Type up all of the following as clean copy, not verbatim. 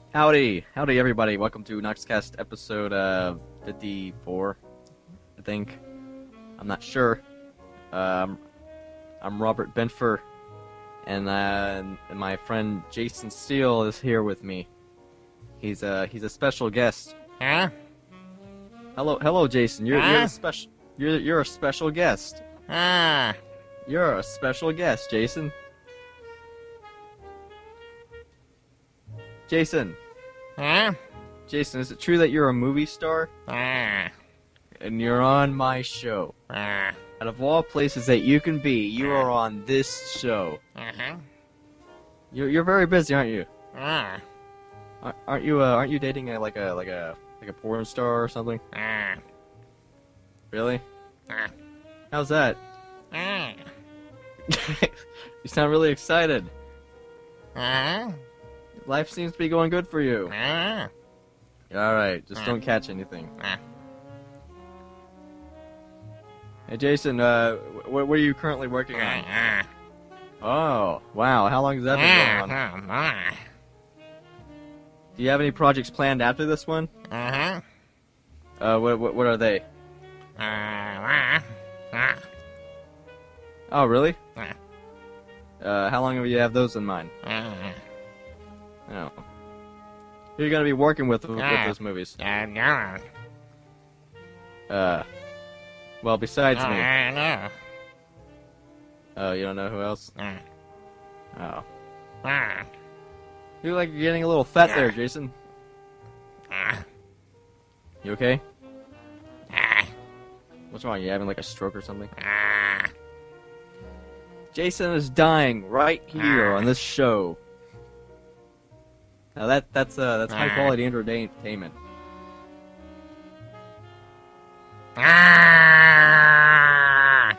Howdy, everybody. Welcome to Noxcast episode 54, I think. I'm not sure. I'm Robert Benfer, and my friend Jason Steele is here with me. He's a special guest. Huh? Hello, Jason. You're Huh? the special. You're a special guest. Ah. You're a special guest, Jason. Jason, Huh? is it true that you're a movie star Ah. and you're on my show? Ah. Out of all places that you can be, you are on this show. Uh-huh. You're very busy, aren't you? Ah. Aren't you dating like a porn star or something? Ah. Really? Ah. How's that? Ah. You sound really excited. Uh-huh. Life seems to be going good for you. Ah. All right, just don't catch anything. Ah. Hey, Jason, what are you currently working on? Ah. Oh, wow. How long has that been going on? Ah. Do you have any projects planned after this one? Uh-huh. What are they? Ah. Ah. Oh, really? Ah. How long have you have those in mind? Ah. Oh. Who are you gonna be working with those movies? No. Well, besides me. No. Oh, you don't know who else? Ah. Oh. Ah. You look like you're getting a little fat there, Jason. Ah. You okay? Ah. What's wrong? You having like a stroke or something? Ah. Jason is dying right here on this show. Now that's high quality entertainment. Ah.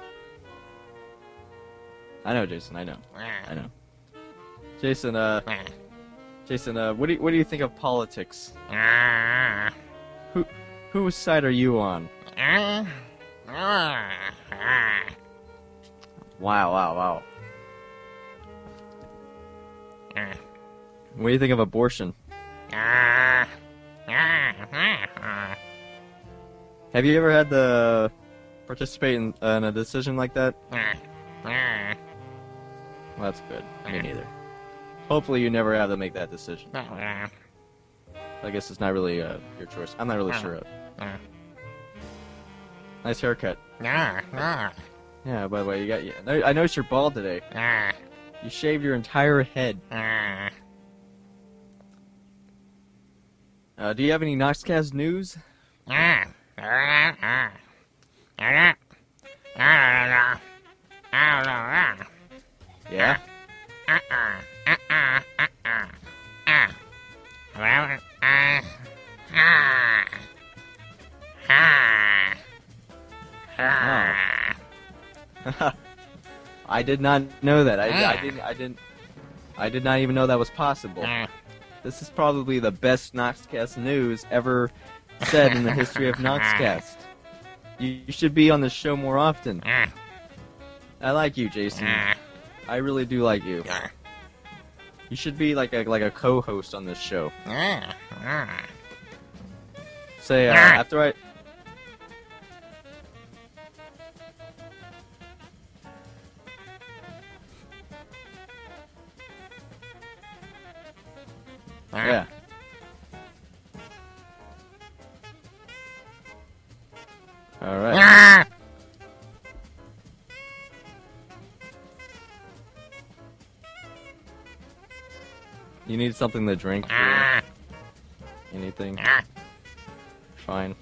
I know, Jason. I know. Ah. I know. Jason, Ah. what do you think of politics? Ah. Whose side are you on? Ah. Ah. Wow. Ah. What do you think of abortion? Ah. Ah. Have you ever had to participate in a decision like that? Ah. Ah. Well, that's good. Me neither. Hopefully, you never have to make that decision. Ah. I guess it's not really your choice. I'm not really sure. Ah. Nice haircut. Ah. Ah. Yeah. By the way, I noticed you're bald today. Ah. You shaved your entire head. Ah. Do you have any Noxcast news? Ah. Ah. Ah. Ah. Ah. Ah. Yeah. I did not know that. I did not even know that was possible. This is probably the best Noxcast news ever said in the history of Noxcast. You should be on the show more often. I like you, Jason. I really do like you. You should be like a co-host on this show. Say after I. Yeah. All right. You need something to drink? Anything? Fine.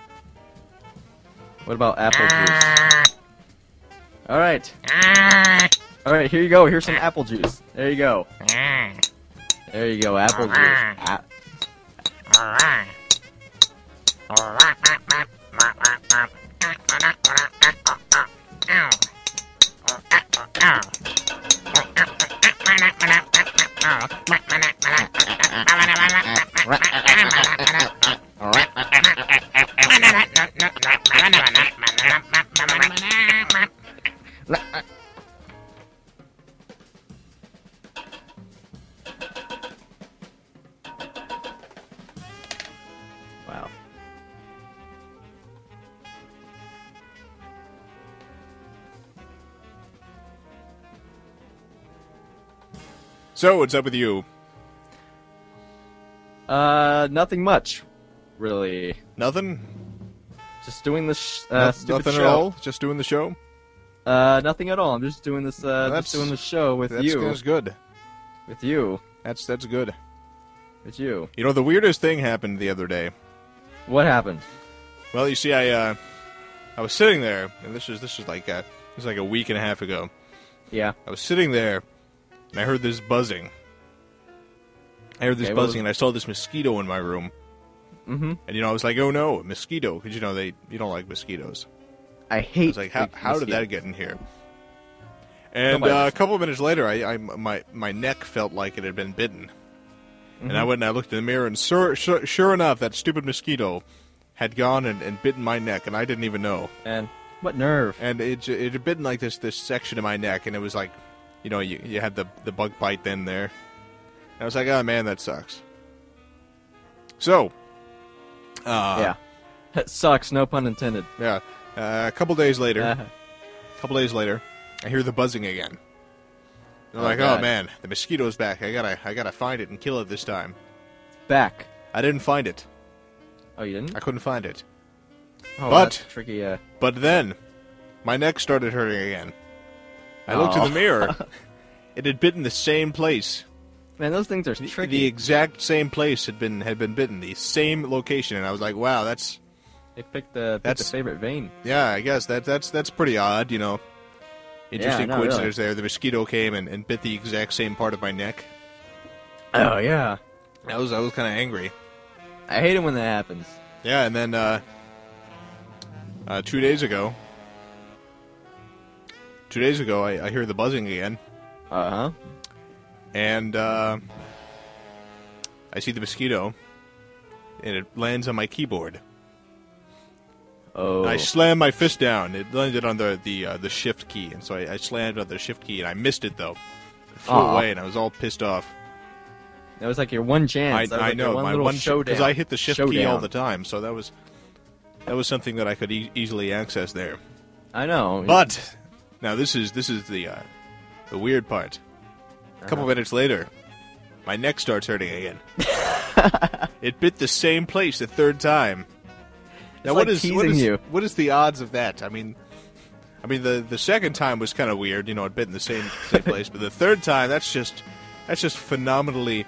What about apple juice? Alright. Alright, here you go. Here's some apple juice. There you go. There you go, apple juice. So, what's up with you? Nothing much, really. Nothing? Just doing this stupid Nothing show. at all? Just doing the show? Nothing at all. I'm just doing this. That's- Just doing the show with you. That's good. With you. That's good. With you. You know, the weirdest thing happened the other day. What happened? Well, you see, I was sitting there, and this is like a week and a half ago. Yeah. I was sitting there, and I heard this buzzing. Okay, what was- And I saw this mosquito in my room. Mm-hmm. And, I was like, oh no, a mosquito. Because, you don't like mosquitoes. I I hate. was like, how did that get in here? And Nobody a couple of minutes later, my neck felt like it had been bitten. And I went and I looked in the mirror, and sure enough, that stupid mosquito had gone and bitten my neck, and I didn't even know. And what nerve? And it had bitten like this section of my neck, and it was like, you had the bug bite then there. And I was like, oh man, that sucks. So, Yeah. That sucks. No pun intended. yeah, a couple days later, Uh, I hear the buzzing again. I'm Oh, like, God. oh man, the mosquito's back. I gotta find it and kill it this time. back. I didn't find it. Oh, you didn't? I couldn't find it. Oh, but- that's tricky. But then, my neck started hurting again. I looked in Oh. the mirror. It had bitten the same place. Man, those things are tricky. The exact same place had been bitten. The same location, and I was like, wow, that's They picked the That's- favorite vein. yeah. I guess that's pretty odd. Interesting no, coincidence there. The mosquito came and bit the exact same part of my neck. Oh yeah. I was kind of angry. I hate it when that happens. Yeah, and then 2 days ago, I hear the buzzing again, Uh huh. and I see the mosquito, and it lands on my keyboard. Oh. I slammed my fist down. It landed on the shift key, and so I slammed on the shift key, and I missed it though. It flew Aw. away, and I was all pissed off. That was like your one chance. That was I like your know one my little one showdown. because I hit the shift key all Showdown. the time, so that was something that I could easily access there. I know. But now this is the weird part. A couple minutes later, my neck starts hurting again. It bit the same place the third time. Now like teasing you. what is the odds of that? I mean the second time was kind of weird, it bit in the same place, but the third time that's just phenomenally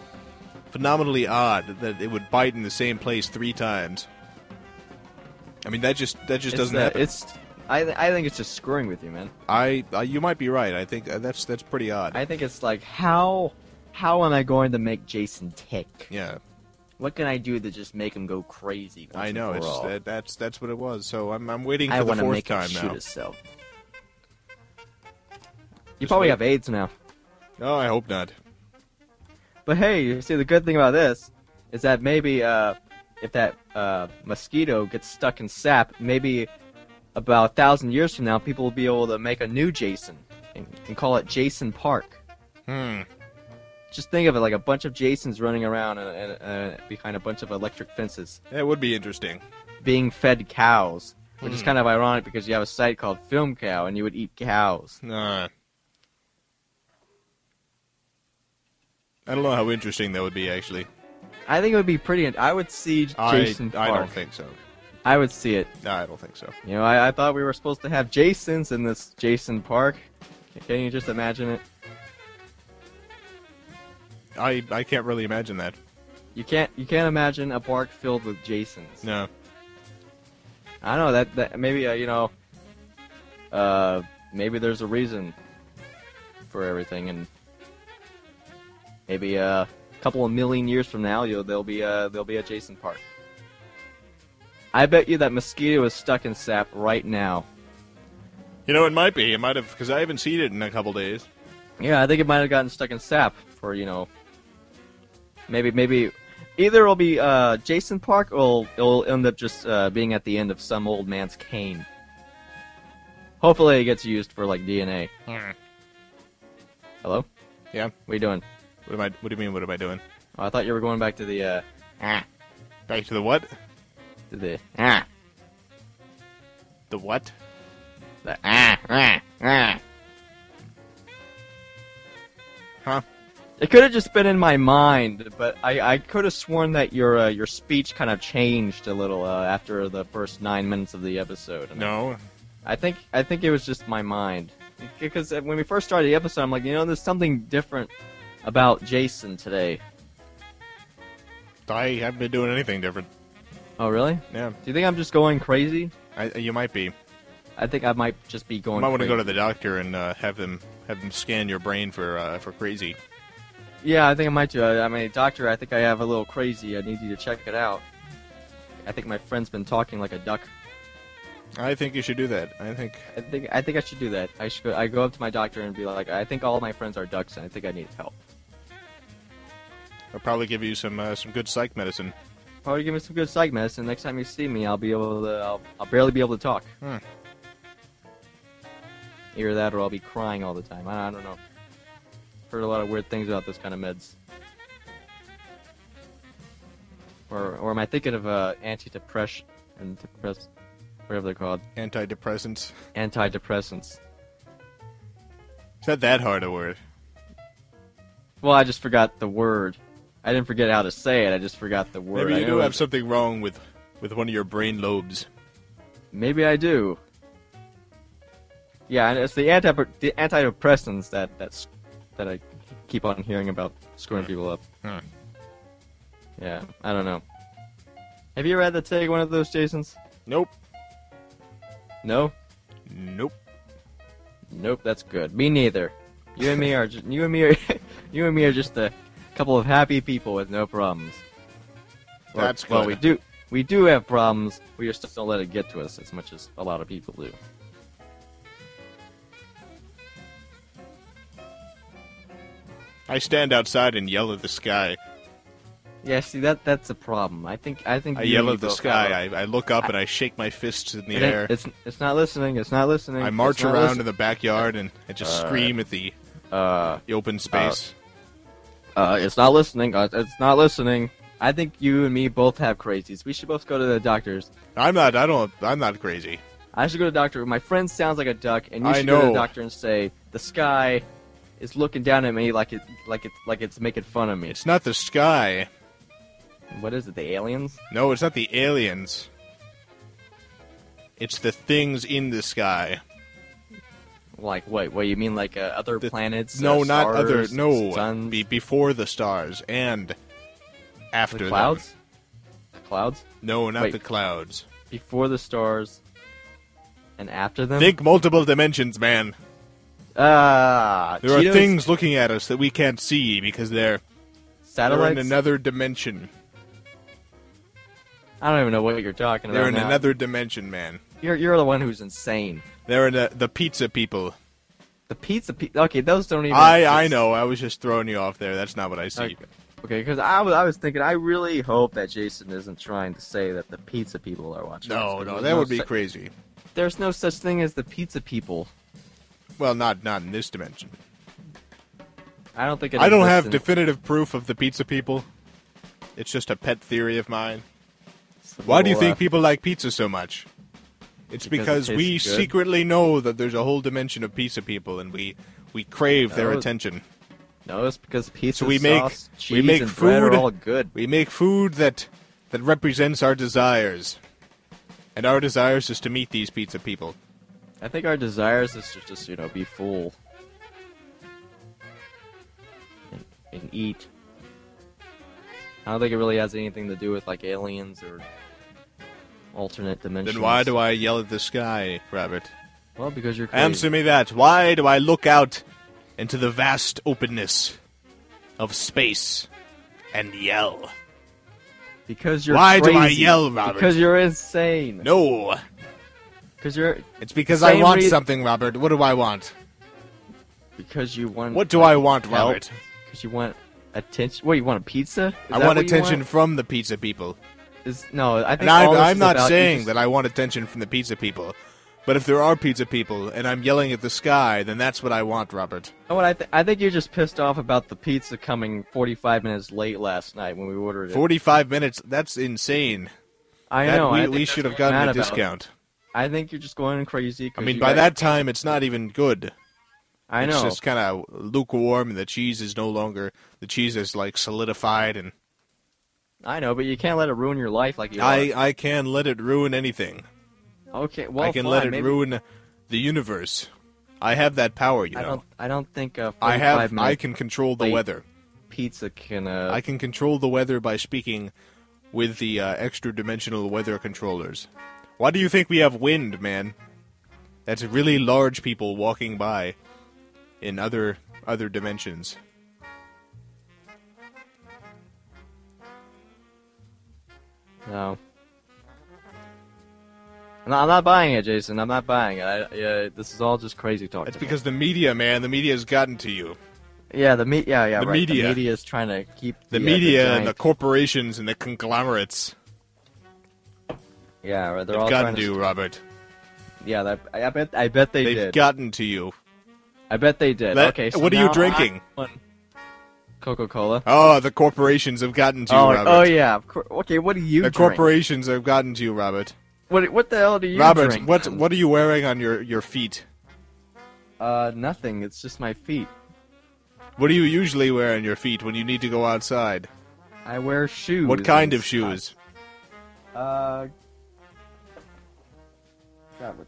odd that it would bite in the same place 3 times. I mean that just doesn't happen. I think it's just screwing with you, man. You might be right. I think that's pretty odd. I think it's like how am I going to make Jason tick? Yeah, What can I do to just make him go crazy? once I and know. for It's all? that's what it was. So I'm waiting I for the want to 4th make him time shoot now. himself. You probably wait. have AIDS now. No, I hope not. But hey, you see, the good thing about this is that maybe if that mosquito gets stuck in sap, maybe about 1,000 years from now, people will be able to make a new Jason and call it Jason Park. Just think of it like a bunch of Jasons running around and behind a bunch of electric fences, That would be interesting. being fed cows, which is kind of ironic because you have a site called Film Cow and you would eat cows. I don't know how interesting that would be, actually. I think it would be pretty. I would see Jason I Park. don't think so. I would see it. No, I don't think so. You know, I thought we were supposed to have Jasons in this Jason Park. Can you just imagine it? I can't really imagine that. You can't imagine a park filled with Jasons. No. I don't know that maybe maybe there's a reason for everything, and maybe a couple of million years from now there'll be a Jason Park. I bet you that mosquito is stuck in sap right now. It might be. It might have, because I haven't seen it in a couple days. Yeah, I think it might have gotten stuck in sap for maybe either it'll be Jason Park or it'll end up just being at the end of some old man's cane. Hopefully it gets used for like DNA. Hello? Yeah. What are you doing? What do you mean? What am I doing? Oh, I thought you were going back to the Back to the what? to the The what? the Huh? It could have just been in my mind, but I could have sworn that your speech kind of changed a little after the first 9 minutes of the episode. And No. I think it was just my mind, because when we first started the episode, I'm like, there's something different about Jason today. I haven't been doing anything different. Oh, really? Yeah. Do you think I'm just going crazy? You might be. I think I might just be going. You might want to crazy. go to the doctor and have them scan your brain for crazy. Yeah, I think I might do. I mean, doctor, I think I have a little crazy. I need you to check it out. I think my friend's been talking like a duck. I think you should do that. I think I should do that. I go up to my doctor and be like, I think all my friends are ducks, and I think I need help. I'll probably give you some good psych medicine. Probably give me some good psych medicine. Next time you see me, I'll be able to. I'll barely be able to talk. Either that, or I'll be crying all the time. I don't know. Heard a lot of weird things about those kind of meds. Or am I thinking of antidepressant and whatever they're called? Antidepressants. Antidepressants. Is that hard a word? Well, I just forgot the word. I didn't forget how to say it. I just forgot the word. Maybe you do have something wrong with one of your brain lobes. Maybe I do. Yeah, and it's the antidepressants that I keep on hearing about screwing people up. Yeah, I don't know. Have you ever had to take one of those, Jasons? Nope. No? Nope. Nope, that's good. Me neither. You and me are just a couple of happy people with no problems. That's good. Well, we do have problems. We just don't let it get to us as much as a lot of people do. I stand outside and yell at the sky. Yeah, see that's a problem. I think I you yell and at the me both sky. have I look up and I shake my fists in the It ain't- air. It's not listening. It's not listening. I march it's not around listen- in the backyard and just scream at the open space. It's not listening. It's not listening. I think you and me both have crazies. We should both go to the doctors. I'm not crazy. I should go to the doctor. My friend sounds like a duck, and you I should go to the know. doctor and say the sky is looking down at me like it's making fun of me. It's not the sky. What is it? The aliens? No, it's not the aliens. It's the things in the sky. Like what? What you mean? Like other planets? No, not stars, other. No, suns, before the stars and after the clouds. them. The clouds No, not Wait. the clouds. before the stars and after them. Think multiple dimensions, man. There are Cheetos? things looking at us that we can't see because they're Satellites. in another dimension. I don't even know what you're talking about. They're in now. another dimension, man. You're the one who's insane. They're in the pizza people. The pizza. Okay, those don't even. I exist. know. I was just throwing you off there. That's not what I see. Okay, because I was thinking. I really hope that Jason isn't trying to say that the pizza people are watching. No, us, no, there's that would be su- crazy. There's no such thing as the pizza people. Well, not in this dimension. I don't think it. I don't exists have in- definitive proof of the pizza people. It's just a pet theory of mine. Why do you think people like pizza so much? It's Because because it we tastes good. secretly know that there's a whole dimension of pizza people, and we crave their No. attention. No, it's because pizza So we make- sauce, cheese, we make and bread are food- all good. We make food that represents our desires, and our desires is to meet these pizza people. I think our desires is to just be full and eat. I don't think it really has anything to do with like aliens or alternate dimensions. Then why do I yell at the sky, Robert? Well, because you're crazy. Answer me that. Why do I look out into the vast openness of space and yell? Because you're Why do I crazy. yell, Robert? Because you're insane. No, Because you're. it's because Same I want reason- something, Robert. What do I want? Because you want. What do I want, help? Robert? Because you want attention. What, you want a pizza? Is I that want what you attention from the pizza people. No, I think And all this I'm is not about saying you that I want attention from the pizza people. But if there are pizza people and I'm yelling at the sky, then that's what I want, Robert. You know what, I think you're just pissed off about the pizza coming 45 minutes late last night when we ordered it. 45 minutes, that's insane. I That- know. I think we that's should have what I'm gotten a mad about. discount. I think you're just going crazy. 'cause I mean, you by got- that time, it's not even good. I know. It's just kind of lukewarm, and the cheese is no longer... The cheese is, like, solidified, and... I know, but you can't let it ruin your life like you are. I can let it ruin anything. Okay, well, I can fine, let it maybe... ruin the universe. I have that power, you know. I don't think 45 minute I can control the late weather. pizza can. I can control the weather by speaking with the extra-dimensional weather controllers. Why do you think we have wind, man? That's really large people walking by in other dimensions. No. I'm not buying it, Jason. I'm not buying it. This is all just crazy talk. That's to me. because the media, man, the media has gotten to you. Yeah, the right. media. The media is trying to keep The media giant... and the corporations and the conglomerates Yeah, right, they're have all gotten trying to you, Robert. Yeah, I bet they They've did. gotten to you. I bet they did. Okay, so what are you now drinking? Coca-Cola. Oh, the corporations have gotten to you, Robert. Oh yeah. Okay, what do you The drink? corporations have gotten to you, Robert. What the hell do you Robert, drink? what are you wearing on your feet? Nothing. It's just my feet. What do you usually wear on your feet when you need to go outside? I wear shoes. What kind and of shoes? God, what-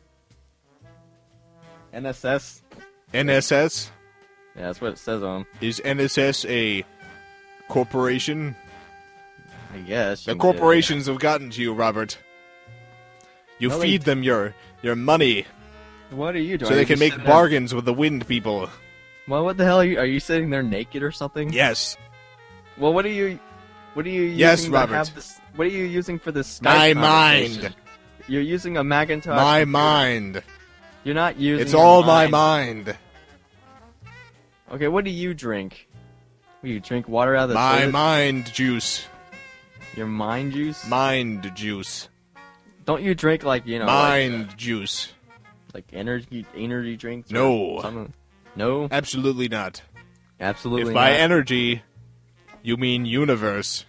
NSS. NSS? Yeah, that's what it says on 'em. Is NSS a corporation? I guess. The you can corporations have gotten to you, Robert. You No, feed them your money say that. What are you doing? so Are they you can just make sitting there- bargains with the wind people. Well, what the hell are you sitting there naked or something? Yes. Well, what are you using Yes, to Robert. have this? What are you using for this Skype My conversation? mind. You're using a Macintosh. My computer. mind. You're not using. It's your all my mind. mind. Okay, what do you drink? You drink water out of the My toilet? mind juice. Your mind juice? Mind juice. Don't you drink like Mind juice. like energy drinks? or No. something? No, Absolutely not. absolutely If by not. energy you mean universe.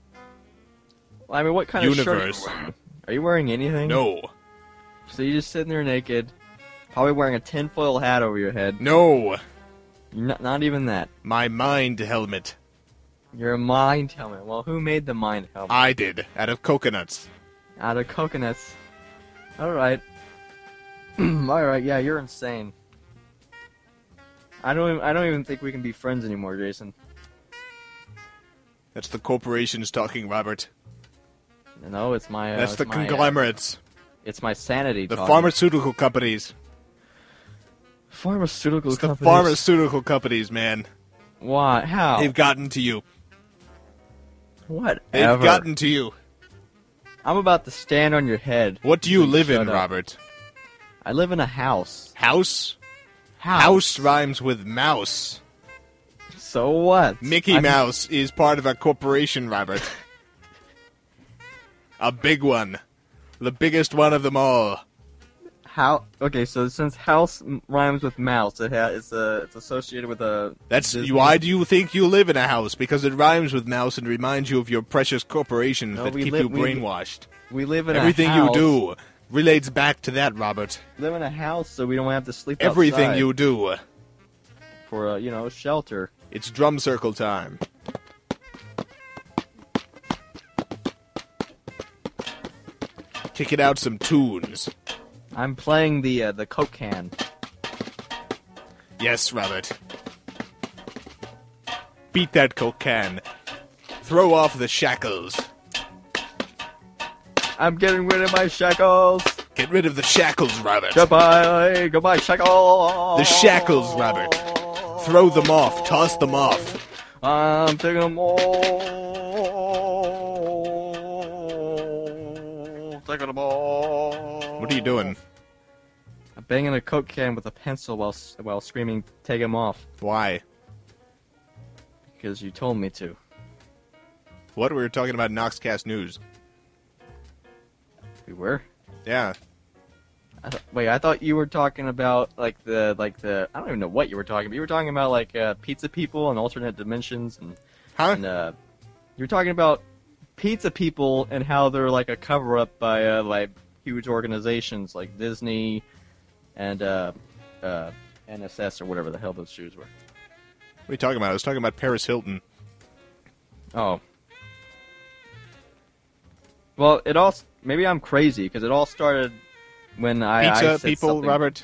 I mean, what kind of Universe. shirt are you wearing? Are you wearing anything? No. So you're just sitting there naked, probably wearing a tinfoil hat over your head. No. Not even that. My mind helmet. You're a mind helmet. Well, who made the mind helmet? I did, out of coconuts. Out of coconuts. Alright. Alright, yeah, you're insane. I don't even think we can be friends anymore, Jason. That's the corporations talking, Robert. No, it's my That's it's the my, conglomerates. it's my sanity The talking. pharmaceutical companies. Pharmaceutical It's the companies. pharmaceutical companies, man. What? How? They've gotten to you. Whatever. They've gotten to you. I'm about to stand on your head. What do you Please live in, shut up. Robert? I live in a house. House? House rhymes with mouse. So what? Mickey Mouse is part of a corporation, Robert. A big one. The biggest one of them all. How? Okay, so since house rhymes with mouse, it's associated with a. That's Disney. why do you think you live in a house? Because it rhymes with mouse and reminds you of your precious corporations No, that we keep li- you we- brainwashed. We live in Everything a you house. do relates back to that, Robert. Live in a house, so we don't have to sleep Everything outside you do. for shelter. It's drum circle time. Kicking out some tunes. I'm playing the Coke can. Yes, Robert. Beat that Coke can. Throw off the shackles. I'm getting rid of my shackles. Get rid of the shackles, Robert. Goodbye, shackles. The shackles, Robert. Throw them off. Toss them off. I'm taking them all. Taking them all. What are you doing? I'm banging a Coke can with a pencil while screaming, "Take him off!" Why? Because you told me to. What? We were talking about Noxcast News. We were. Yeah. Wait, I thought you were talking about like the I don't even know what you were talking about. You were talking about like pizza people and alternate dimensions and Huh? you were talking about pizza people and how they're like a cover up by like huge organizations like Disney and NSS or whatever the hell those shoes were. What are you talking about? I was talking about Paris Hilton. Oh. Well, maybe I'm crazy, because it all started when I Pizza said people, something. Robert.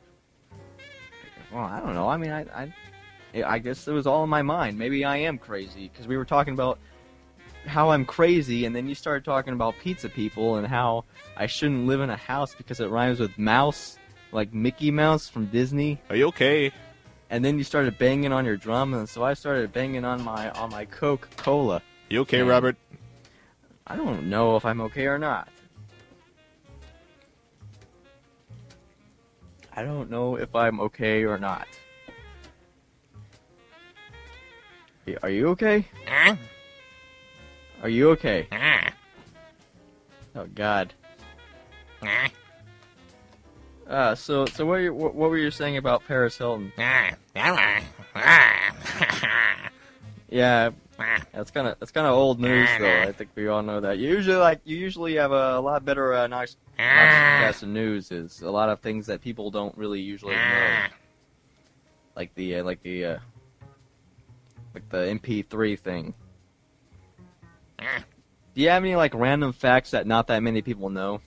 Well, I don't know. I mean, I guess it was all in my mind. Maybe I am crazy, because we were talking about how I'm crazy, and then you started talking about pizza people and how I shouldn't live in a house because it rhymes with mouse, like Mickey Mouse from Disney. Are you okay? And then you started banging on your drum, and so I started banging on my Coca-Cola. You okay, And Robert? I don't know if I'm okay or not. I don't know if I'm okay or not. Are you okay? Are you okay? Oh God. So what were you saying about Paris Hilton? Yeah, that's kind of old news though. I think we all know that. You usually have a lot better nice cast of news. Is a lot of things that people don't really usually know, like the MP3 thing. Do you have any like random facts that not that many people know?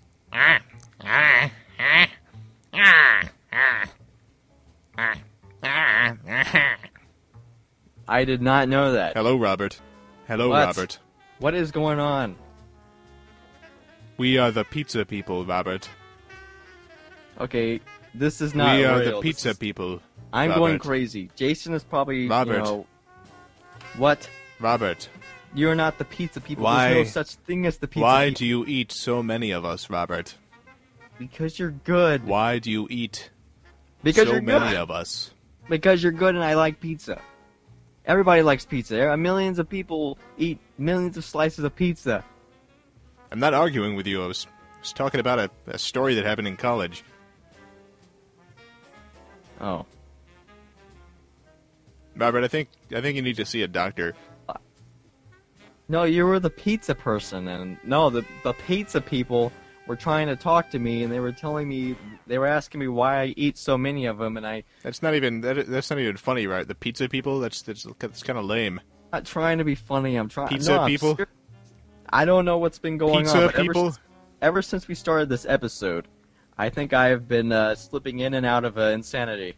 I did not know that. Hello, Robert. Hello, What? Robert. What is going on? We are the pizza people, Robert. Okay, this is not We are real. the This pizza is- people. I'm Robert. going crazy. Jason is probably, Robert. What? Robert, You're not the pizza people. Why- There's no such thing as the pizza why people. do you eat so many of us, Robert? Because you're good. Why do you eat Because so you're many good. of us? Because you're good and I like pizza. Everybody likes pizza. Millions of people eat millions of slices of pizza. I'm not arguing with you. I was talking about a story that happened in college. Oh. Robert, I think you need to see a doctor. No, you were the pizza person, and no, the pizza people were trying to talk to me, and they were telling me, they were asking me why I eat so many of them, and I'm That's not even funny, right? The pizza people. That's kind of lame. not trying to be funny. I'm trying. Pizza no, I'm people? serious. I don't know what's been going Pizza on. But people? Ever since we started this episode, I think I have been slipping in and out of insanity.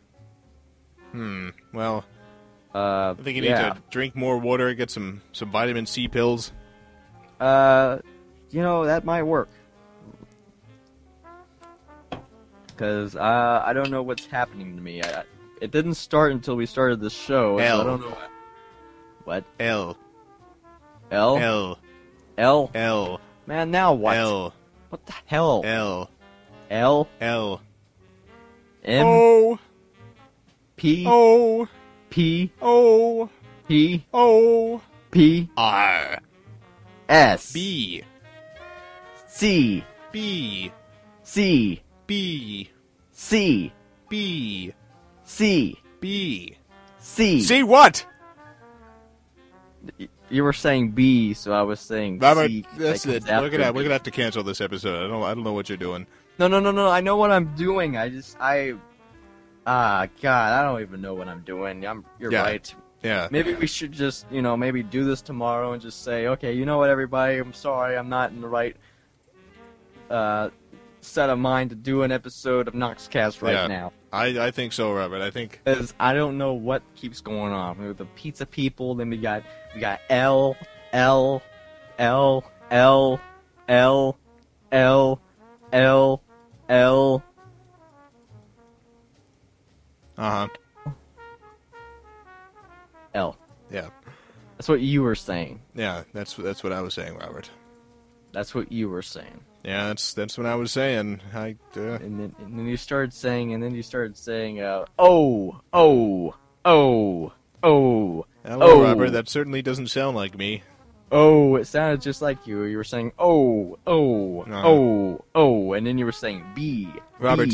Well, I I think you need to drink more water, get some vitamin C pills. That might work. Because I don't know what's happening to me. It didn't start until we started the show. So L. I don't know. What? L L? L L? L Man, now what? L What the hell? L L? L M? O P? O P? O P? O P? R S? B C? B C? B C? B C? B C? See what? You were saying B, so I was saying Robert, C. 'cause that's that it. comes after We're gonna B. have to cancel this episode. I don't know what you're doing. No. I know what I'm doing. God, I don't even know what I'm doing. You're Yeah. right. Yeah. Maybe we should just, maybe do this tomorrow and just say, okay, you know what, everybody, I'm sorry, I'm not in the right set of mind to do an episode of Noxcast right Yeah. now. I think so, Robert. I think Because I don't know what keeps going on. With the pizza people, then we got L, L, L, L, L, L, L, L. L. Yeah. That's what you were saying. Yeah, that's what I was saying, Robert. That's what you were saying. Yeah, that's what I was saying. And then you started saying, oh. Hello, Oh. Robert. That certainly doesn't sound like me. Oh, it sounded just like you. You were saying, oh, and then you were saying B. Robert.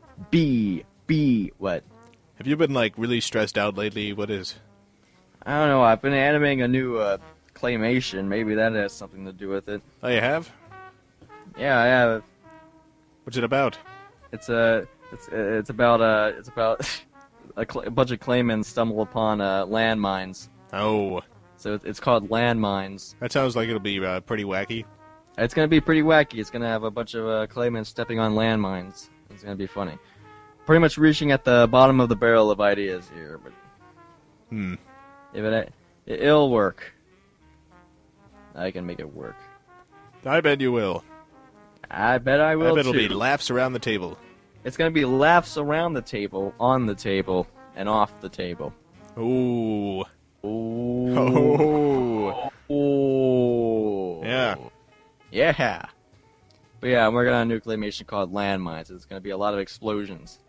B. What? Have you been really stressed out lately? What is? I don't know. I've been animating a new claymation. Maybe that has something to do with it. Oh, you have? Yeah, I have. What's it about? It's about a bunch of claimants stumble upon landmines. Oh, So it's called landmines. that sounds like it'll be pretty wacky. It's gonna be pretty wacky. It's gonna have a bunch of claimants stepping on landmines. It's gonna be funny. Pretty much reaching at the bottom of the barrel of ideas here, but if it'll work. I can make it work. I bet you will. I bet I will I bet it'll too. be laughs around the table. It's gonna be laughs around the table, on the table, and off the table. Ooh. Ooh. Oh. Ooh. Yeah. Yeah. But yeah, I'm working on a new claymation called Landmines. It's going to be a lot of explosions.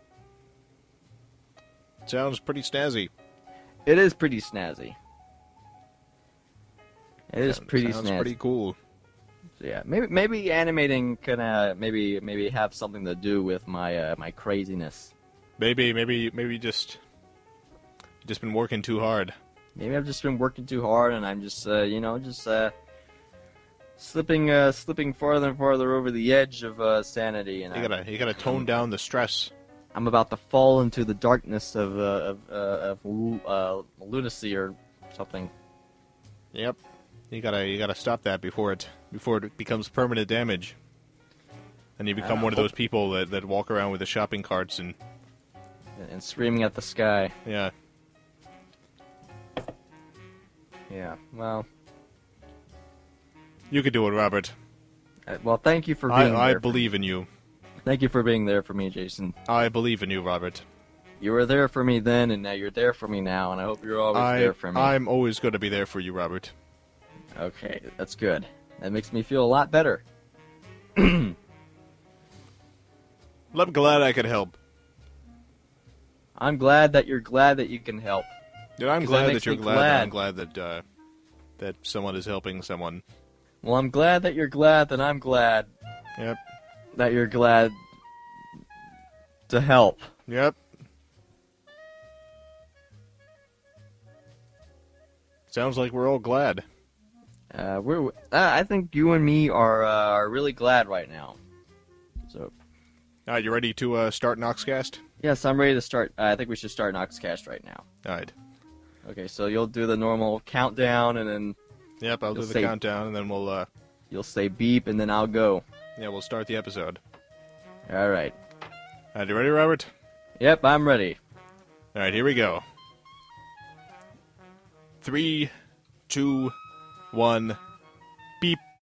Sounds pretty snazzy. It is pretty snazzy. It is pretty Sounds snazzy. pretty cool. So yeah, maybe animating can maybe have something to do with my my craziness. Maybe just been working too hard. Maybe I've just been working too hard, and I'm just slipping farther and farther over the edge of sanity, and You gotta tone down the stress. I'm about to fall into the darkness of lunacy or something. Yep. You gotta stop that before it becomes permanent damage. And you become one of those people that walk around with the shopping carts and Screaming at the sky. yeah. Yeah. Well. You could do it, Robert. Well, thank you for being I there. believe in you. Thank you for being there for me, Jason. I believe in you, Robert. You were there for me then, and now you're there for me now, and I hope you're always there for me. I'm always going to be there for you, Robert. Okay, that's good. That makes me feel a lot better. I'm glad I could help. I'm glad that you're glad that you can help. Dude, I'm 'Cause glad that that makes you're me glad. glad. I'm glad that someone is helping someone. Well, I'm glad that you're glad that I'm glad Yep. that you're glad to help. Yep. Sounds like we're all glad. I think you and me are really glad right now. So, All right, you ready to start Noxcast? yes, I'm ready to start. I think we should start Noxcast right now. All right. Okay, so you'll do the normal countdown, and then Yep, I'll do You'll the say- countdown, and then we'll you'll say beep, and then I'll go. we'll start the episode. All right. All right, you ready, Robert? Yep, I'm ready. All right, here we go. 3, 2, 1, beep.